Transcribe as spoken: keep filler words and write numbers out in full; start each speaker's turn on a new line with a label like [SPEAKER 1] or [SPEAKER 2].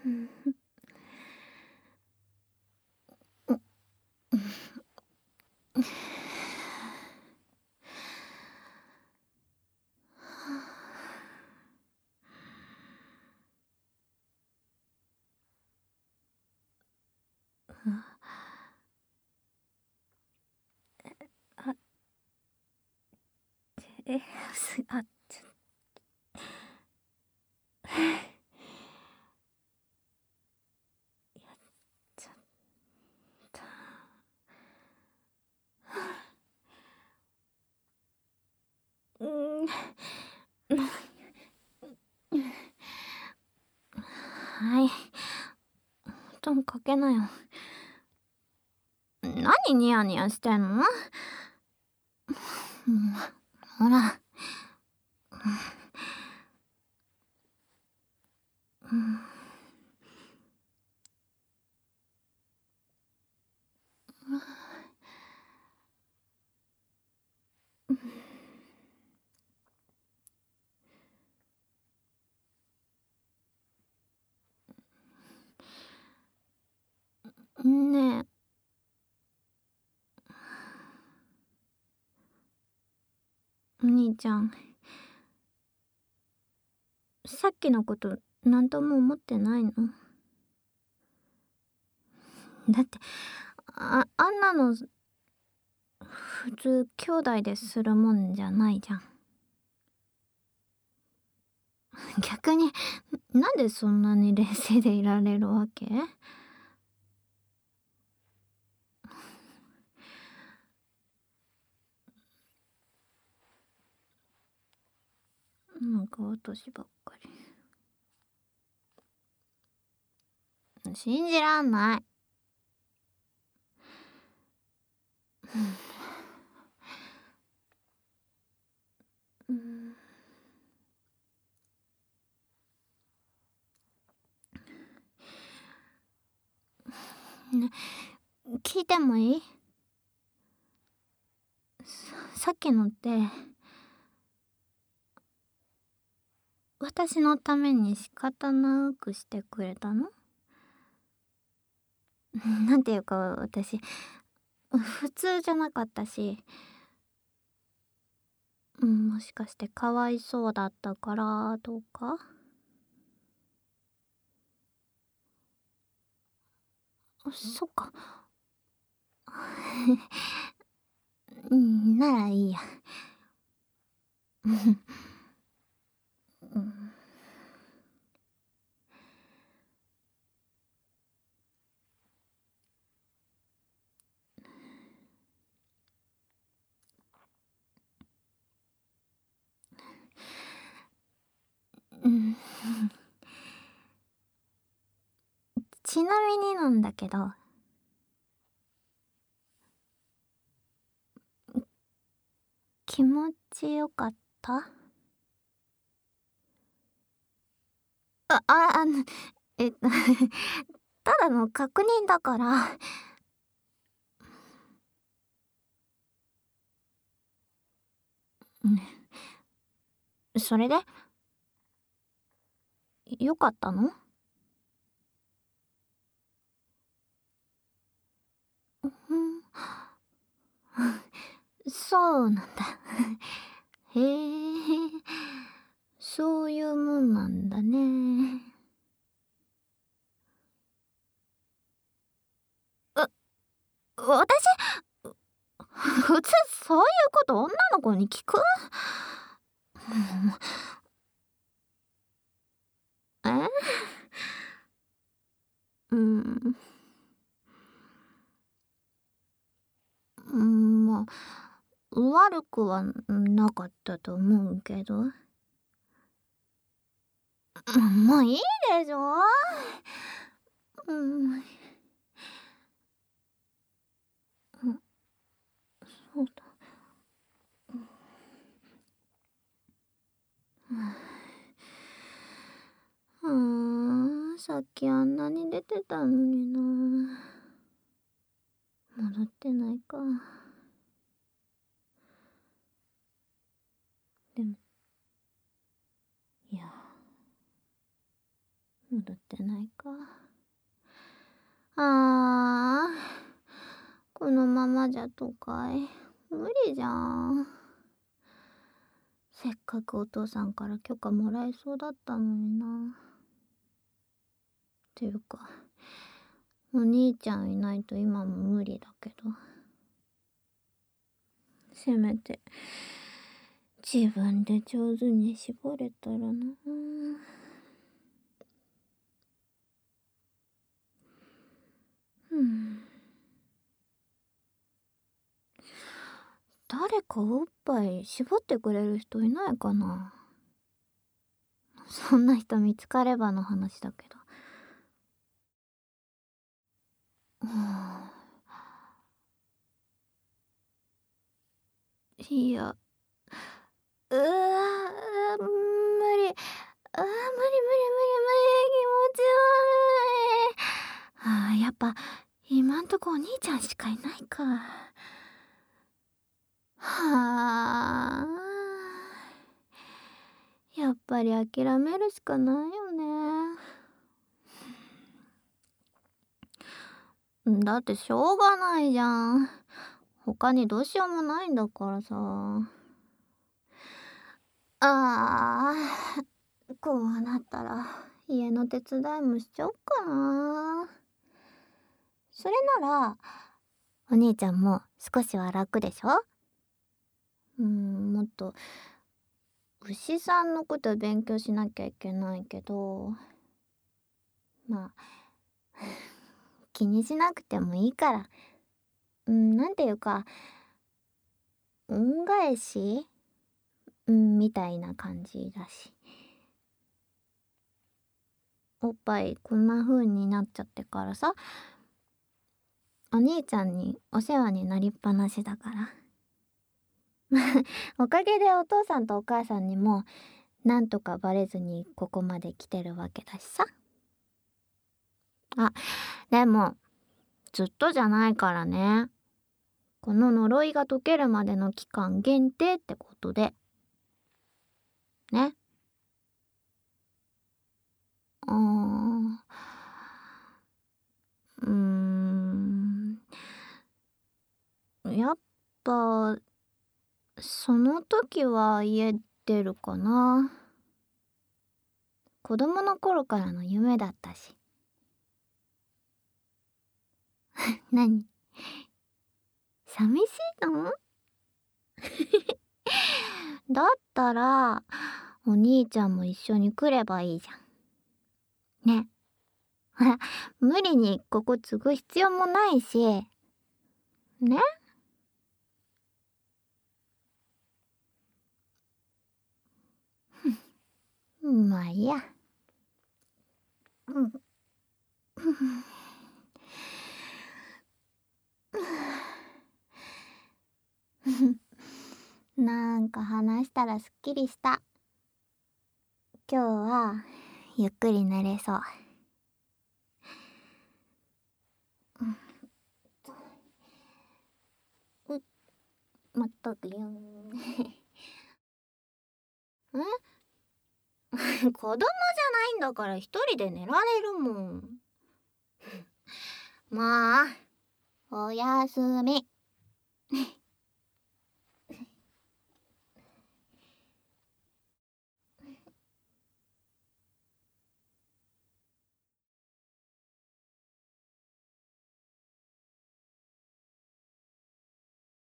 [SPEAKER 1] あ、え、す、あ、ちょ、やっちゃった。うーん。はい。布団かけなよ。何ニヤニヤしてんの？もう、ほら。うん。ねえ。お兄ちゃん。さっきのことなんとも思ってないの？だって、あ、あんなの、普通兄弟でするもんじゃないじゃん。逆に、なんでそんなに冷静でいられるわけ？なんか私ばっかり。信じらんない。うん。ね、聞いてもいい？さ、さっきのって、私のために仕方なくしてくれたの？なんていうか、私、普通じゃなかったし、うん、もしかしてかわいそうだったからとか？そっか。うん、ならいいや。うん。うん。ちなみになんだけど、気持ちよかった？あ、あ、あの、えっとただの確認だから。うん。それで？よかったの？うん。そうなんだ。へえ、そういうもんなんだね。う、私？普通そういうこと女の子に聞く？え？うん。うん、まあ、悪くはなかったと思うけど。もういいでしょ？うん。うん、そうだ。うーん、さっきあんなに出てたのにな。戻ってないか。でも、いや、う戻ってないか。あー、このままじゃ都会無理じゃん。せっかくお父さんから許可もらえそうだったのにな。ていうか、お兄ちゃんいないと今も無理だけど。せめて自分で上手に絞れたらな。うん。誰かおっぱい絞ってくれる人いないかな。そんな人見つかればの話だけど。はあ、いや、うわ、無理。あー、無理無理無理無理、気持ち悪い。あー、やっぱ今んとこお兄ちゃんしかいないか。はあ、やっぱり諦めるしかないよね。だってしょうがないじゃん。他にどうしようもないんだからさ。あー、こうなったら家の手伝いもしちゃおっかな。それならお兄ちゃんも少しは楽でしょ。うん、もっと牛さんのこと勉強しなきゃいけないけど、まあ気にしなくてもいいから。うん、なんていうか恩返し、うん、みたいな感じだし。おっぱいこんな風になっちゃってからさ、お兄ちゃんにお世話になりっぱなしだから。おかげでお父さんとお母さんにもなんとかバレずにここまで来てるわけだしさ。あ、でもずっとじゃないからね。この呪いが解けるまでの期間限定ってことでね。あー、うーん、やっぱその時は家出るかな。子供の頃からの夢だったし。何？寂しいの？だったらお兄ちゃんも一緒に来ればいいじゃん。ね。ほら、無理にここ継ぐ必要もないし。ね？まあいいや。うん。なんか話したらすっきりした。今日はゆっくり寝れそう。うん、う、まったくよん。え子供じゃないんだから一人で寝られるもん。まあ、おやすみ。